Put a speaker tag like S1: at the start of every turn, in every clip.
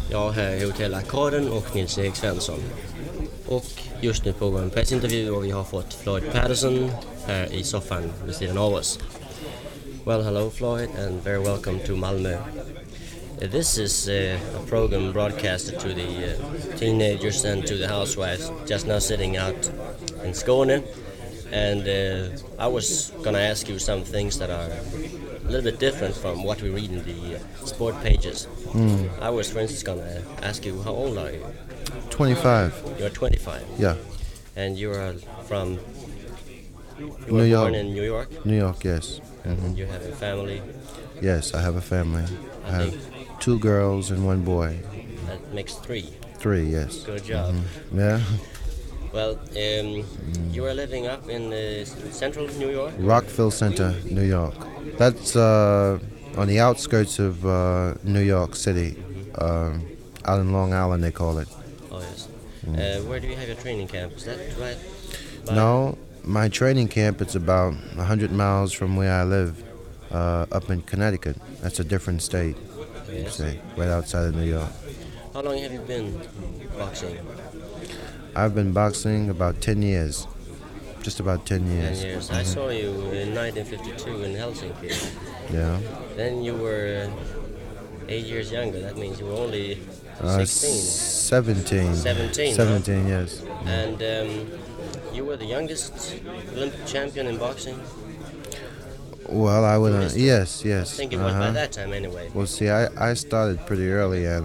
S1: Jag här är Hotell Arkaden och Nils-Erik Svensson. Och just nu pågår en pressintervju och vi har fått Floyd Patterson här i soffan vid sidan av oss. Well, hello Floyd and very welcome to Malmö. This is a program broadcasted to the teenagers and to the housewives just now sitting out in Skåne. And I was going to ask you some things that are a little bit different from what we read in the sport pages. I was, for instance, going to ask you, how old are you?
S2: 25.
S1: You're 25.
S2: Yeah.
S1: And you are from... You
S2: New
S1: were
S2: York.
S1: born in New York?
S2: New York, yes.
S1: And you have a family?
S2: Yes, I have a family.
S1: I
S2: I have
S1: think
S2: 2 girls and 1 boy.
S1: that makes 3.
S2: 3, yes.
S1: Good job.
S2: Yeah.
S1: Well, you are living up in central New York?
S2: Rockville Center, New York. That's on the outskirts of New York City. Out in Long Island, they call it.
S1: Oh, yes. Where do you have your training camp? Is that right?
S2: No, my training camp is about 100 miles from where I live, up in Connecticut. That's a different state,
S1: Yes.
S2: say, right outside of New York.
S1: How long have you been boxing?
S2: I've been boxing about 10 years. Just about 10
S1: 10
S2: years.
S1: years. I saw you in 1952 in Helsinki.
S2: Yeah.
S1: Then you were 8 years younger. That means you were only 16.
S2: 17.
S1: 17,
S2: 17, yes.
S1: And you were the youngest Olympic champion in boxing?
S2: Well, I would.
S1: Yes.
S2: Yes,
S1: I
S2: yes.
S1: think it was by that time anyway.
S2: Well, see, I started pretty early, and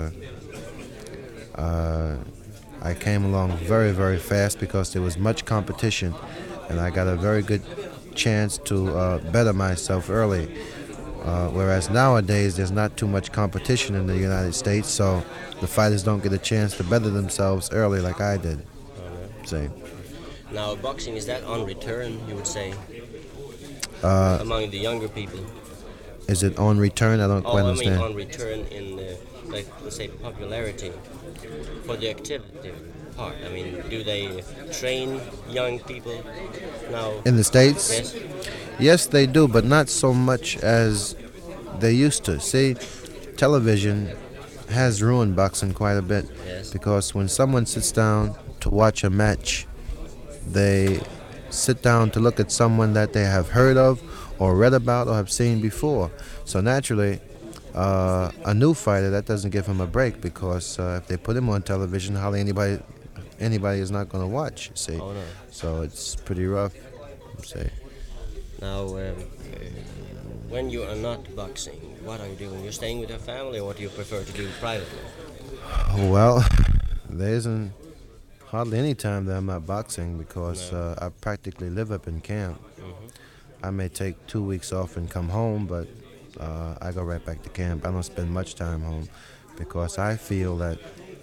S2: I came along very, very fast because there was much competition, and I got a very good chance to better myself early. Whereas nowadays, there's not too much competition in the United States, so the fighters don't get a chance to better themselves early like I did. Say.
S1: Now, boxing, is that on return, you would say,
S2: Uh,
S1: among the younger people?
S2: Is it on return? I don't quite
S1: I mean
S2: understand.
S1: on return in, like, let's say, popularity for the activity part. I mean, do they train young people now?
S2: In the States?
S1: Yes.
S2: Yes, they do, but not so much as they used to. See, television has ruined boxing quite a bit
S1: Yes.
S2: because when someone sits down to watch a match, they sit down to look at someone that they have heard of or read about or have seen before. So naturally, a new fighter, that doesn't give him a break because if they put him on television, hardly anybody is not going to watch, you see.
S1: Oh, no.
S2: So it's pretty rough, say.
S1: Now, when you are not boxing, what are you doing? You're staying with your family, or what do you prefer to do privately?
S2: Well, there isn't hardly any time that I'm not boxing because I practically live up in camp. I may take 2 weeks off and come home, but I go right back to camp. I don't spend much time home because I feel that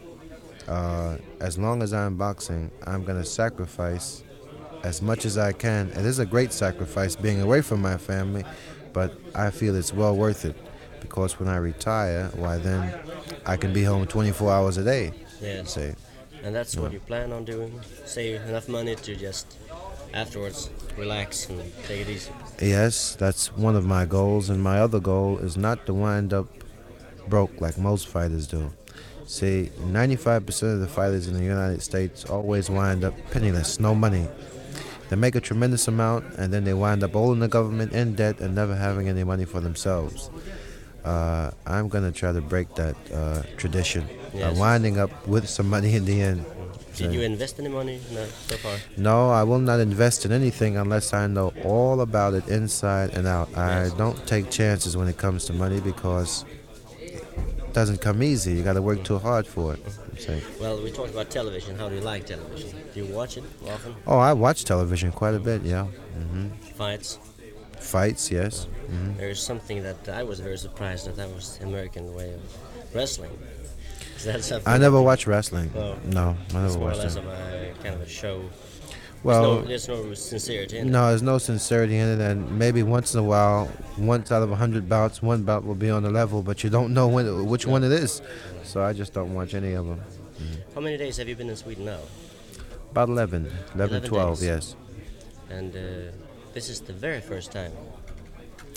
S2: as long as I'm boxing, I'm going to sacrifice as much as I can. It is a great sacrifice being away from my family, but I feel it's well worth it because when I retire, why then I can be home 24 hours a day.
S1: Yes.
S2: Say.
S1: And that's what you plan on doing? Save enough money to just afterwards relax and take it easy?
S2: Yes, that's one of my goals, and my other goal is not to wind up broke like most fighters do. See, 95% of the fighters in the United States always wind up penniless, no money. They make a tremendous amount, and then they wind up owing the government in debt and never having any money for themselves. I'm going to try to break that tradition,
S1: Yes.
S2: winding up with some money in the end.
S1: Did you invest any money so far?
S2: No, I will not invest in anything unless I know all about it inside and out. I don't take chances when it comes to money because it doesn't come easy. You got to work too hard for it. Say.
S1: Well, we talked about television. How do you like television? Do you watch it often?
S2: Oh, I watch television quite a bit, yeah.
S1: Fights?
S2: Fights, yes.
S1: There's something that I was very surprised that was the American way of wrestling. Is that something?
S2: I never watch wrestling.
S1: Oh.
S2: No, I
S1: It's
S2: never
S1: more or
S2: watched
S1: less
S2: it.
S1: of a kind of a show.
S2: Well,
S1: there's no sincerity in it.
S2: no, there's no sincerity in it, and maybe once in a while, once out of 100 bouts, one bout will be on the level, but you don't know which one it is. So I just don't watch any of them.
S1: How many days have you been in Sweden now?
S2: About 11,
S1: 11
S2: 12,
S1: days.
S2: yes.
S1: And this is the very first time.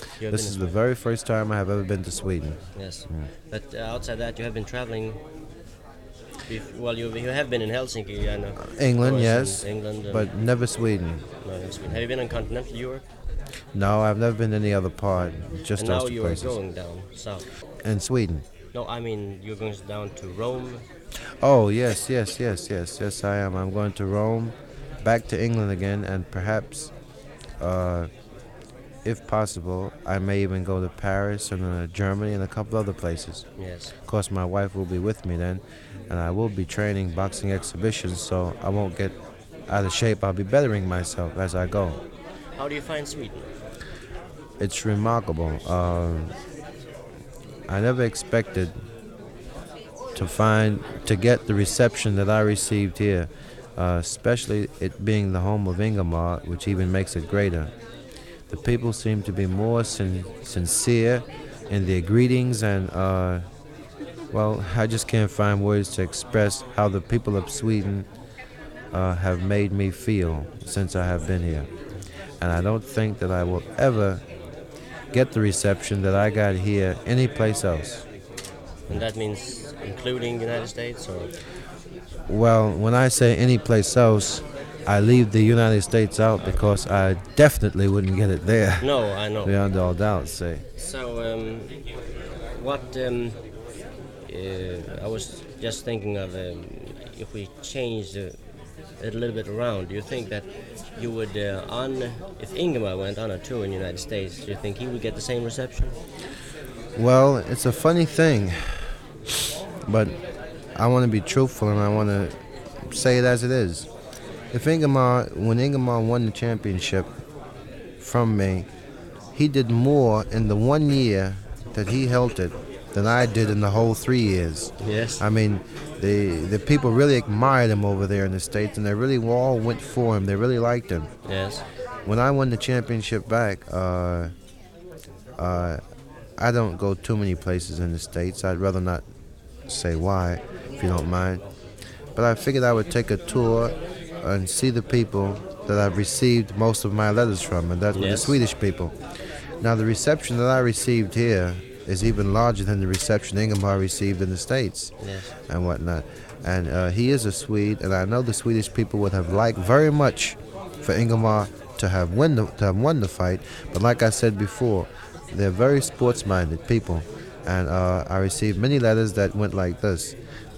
S1: You have
S2: This
S1: been
S2: is
S1: in
S2: the
S1: Sweden.
S2: very first time I have ever been to Sweden.
S1: Yes, but outside that, you have been traveling. Well, you have been in Helsinki, I know. Of
S2: England,
S1: course,
S2: yes,
S1: in England, and
S2: but never Sweden.
S1: no, in Sweden. Have you been in continental Europe?
S2: No, I've never been any other part, just
S1: And
S2: those
S1: now
S2: two
S1: you are
S2: places.
S1: going down south.
S2: In Sweden.
S1: No, I mean you're going down to Rome.
S2: Oh, yes, yes, yes, yes, yes, I am. I'm going to Rome, back to England again, and perhaps, uh, if possible, I may even go to Paris and Germany and a couple other places.
S1: Yes.
S2: Of course, my wife will be with me then, and I will be training boxing exhibitions, so I won't get out of shape. I'll be bettering myself as I go.
S1: How do you find Sweden?
S2: It's remarkable. I never expected to get the reception that I received here, especially it being the home of Ingemar, which even makes it greater. The people seem to be more sincere in their greetings, and well, I just can't find words to express how the people of Sweden have made me feel since I have been here. And I don't think that I will ever get the reception that I got here anyplace else.
S1: And that means including the United States, or
S2: Well, when I say anyplace else, I leave the United States out because I definitely wouldn't get it there.
S1: no? I know.
S2: Beyond all doubt, say.
S1: So, what I was just thinking of if we changed it a little bit around. Do you think that you would if Ingemar went on a tour in the United States, do you think he would get the same reception?
S2: Well, it's a funny thing, but I want to be truthful and I want to say it as it is. When Ingemar won the championship from me, he did more in the 1 year that he held it than I did in the whole 3 years.
S1: Yes.
S2: I mean, the people really admired him over there in the States, and they really all went for him. They really liked him.
S1: Yes.
S2: When I won the championship back, I don't go too many places in the States. I'd rather not say why, if you don't mind. But I figured I would take a tour and see the people that I've received most of my letters from, and that's the
S1: Yes.
S2: Swedish people. Now, the reception that I received here is even larger than the reception Ingemar received in the States
S1: Yes.
S2: and whatnot. And he is a Swede, and I know the Swedish people would have liked very much for Ingemar to have won the fight. But like I said before, they're very sports-minded people, and I received many letters that went like this: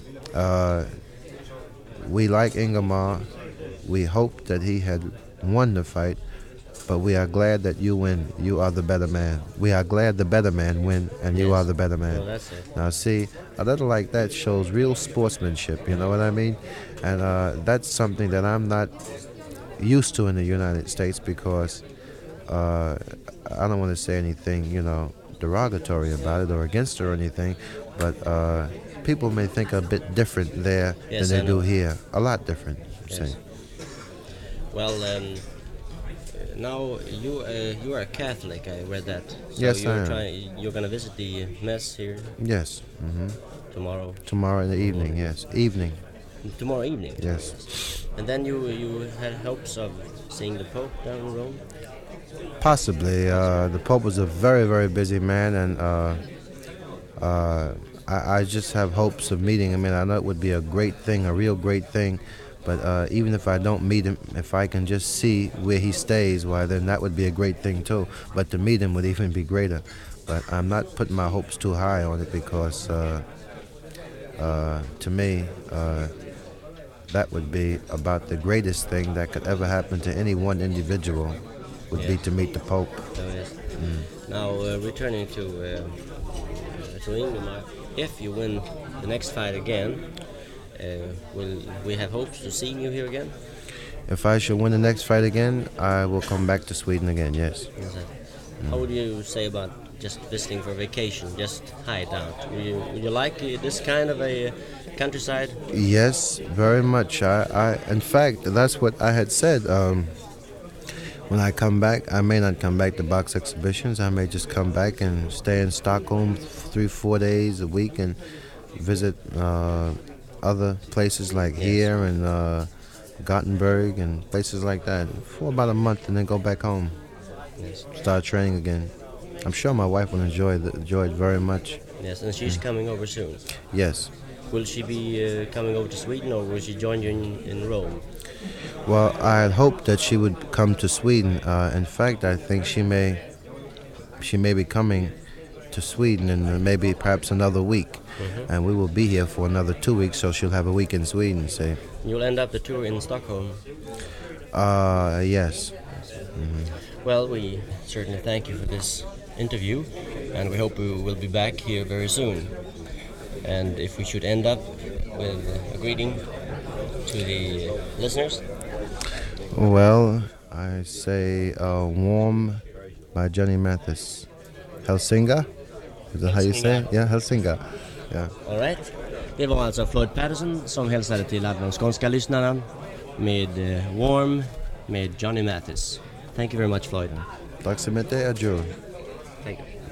S2: "We like Ingemar. We hoped that he had won the fight, but we are glad that you win. You are the better man. We are glad the better man win, and you
S1: Yes.
S2: are the better man."
S1: Well, that's it.
S2: Now, see, a letter like that shows real sportsmanship, you know what I mean? And that's something that I'm not used to in the United States because I don't want to say anything, derogatory about it or against it or anything, but people may think a bit different there
S1: Yes,
S2: than
S1: I
S2: they do
S1: know.
S2: here. A lot different,
S1: Yes.
S2: say.
S1: Well, now you are a Catholic. I read that. So
S2: Yes, I am.
S1: You're gonna visit the mass here
S2: Yes,
S1: tomorrow.
S2: tomorrow in the evening, yes. Evening,
S1: Tomorrow evening.
S2: yes.
S1: And then you had hopes of seeing the Pope down in Rome.
S2: Possibly. The Pope was a very, very busy man, and I just have hopes of meeting him. And I know it would be a great thing, a real great thing. But even if I don't meet him, if I can just see where he stays, why, then that would be a great thing too. But to meet him would even be greater. But I'm not putting my hopes too high on it because to me, that would be about the greatest thing that could ever happen to any one individual would be to meet the Pope.
S1: So yes. Now returning to Ingemar, if you win the next fight again, will we have hopes to see you here again?
S2: If I should win the next fight again, I will come back to Sweden again, yes.
S1: Is that- How would you say about just visiting for vacation, just hide out? Would you like this kind of a countryside?
S2: Yes, very much. In fact, that's what I had said. When I come back, I may not come back to box exhibitions. I may just come back and stay in Stockholm 3-4 days a week and visit other places like here and Gothenburg and places like that for about a month and then go back home.
S1: Yes.
S2: Start training again. I'm sure my wife will enjoy it very much.
S1: Yes, and she's coming over soon.
S2: Yes.
S1: Will she be coming over to Sweden, or will she join you in Rome?
S2: Well, I had hoped that she would come to Sweden. In fact, I think she may be coming to Sweden in maybe perhaps another week, and we will be here for another 2 weeks. So she'll have a week in Sweden. Say.
S1: You'll end up the tour in Stockholm.
S2: Yes.
S1: Well, we certainly thank you for this interview, and we hope we will be back here very soon. And if we should end up with a greeting to the listeners?
S2: Well, I say Warm by Johnny Mathis. Helsinga? Is that how you say it? Yeah, Helsinga. Yeah.
S1: All right. Det var alltså Floyd Patterson som hälsade till alla de skånska lyssnarna med Warm med Johnny Mathis. Thank you very much, Floyd.
S2: Tack så mycket, adjö.
S1: Thank you.